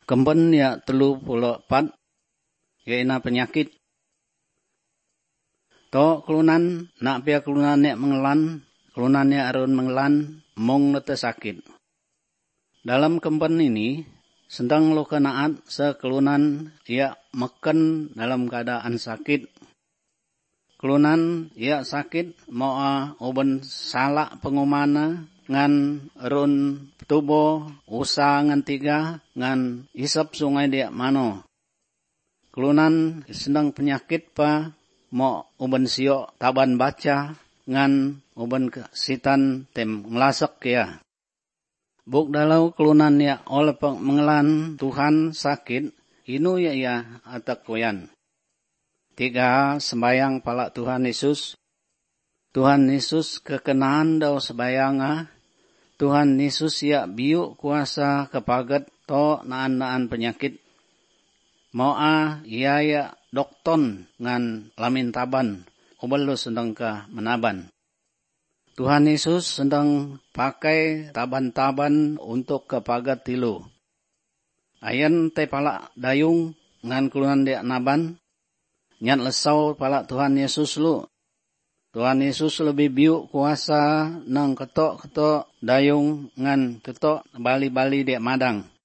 Kempen ya 34 yaina penyakit. To kelunan nak pia kelunan nek mengelan, kelunan ya arun mengelan mong nete sakit. Dalam kempen ini sedang lo kenaat sekelunan ya meken dalam keadaan sakit. Kelunan ya sakit mau uben salak pengumana ngan run tubo usa ngan tiga ngan isap sungai dia mano. Kelunan sedang penyakit pa mau uben sio taban baca ngan uben sitan tem ngelasak ya. Buk dalau kelunan ya oleh mengelan Tuhan sakit inu ya atak koyan. 3 sembayang palak Tuhan Yesus. Tuhan Yesus kekenaan daw sembayang Tuhan Yesus ya biu kuasa kepagat to naan penyakit. Mau iya ya dokton ngan lamin taban. Ubal lo sedang ka menaban. Tuhan Yesus sedang pakai taban-taban untuk kepagat tilu. Ayan te palak dayung ngan kelunan dia naban. Nyat lesau palak Tuhan Yesus lu. Tuhan Yesus lebih biu kuasa nang ketok-ketok dayung ngan ketok bali-bali dia madang.